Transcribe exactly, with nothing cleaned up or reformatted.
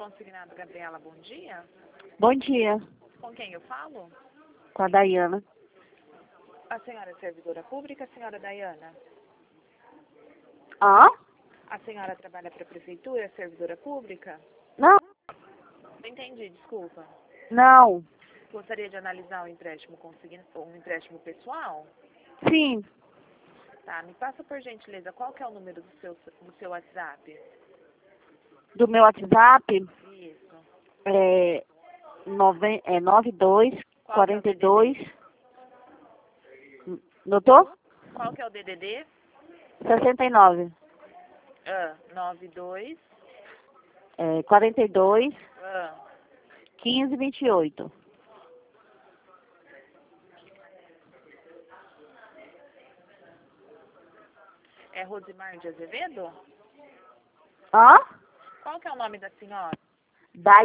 Consignado Gabriela, bom dia. Bom dia, Com quem eu falo? com a Dayana. A senhora é servidora pública, a senhora Dayana? Hã? A senhora trabalha para a prefeitura, é servidora pública? Não, Não entendi, desculpa. não. Gostaria de analisar um empréstimo consign... um empréstimo pessoal? Sim, Tá, me passa por gentileza, qual que é o número do seu, do seu WhatsApp? do meu WhatsApp Isso. é, nove, é nove dois Qual que é o quarenta e D D D? dois. Notou? Qual que é o D D D? sessenta e nove. Ah, nove dois. É, quarenta e dois, Ah, quinze, vinte e oito. é Rosimar de Azevedo? Hã? Qual que é o nome da senhora? Day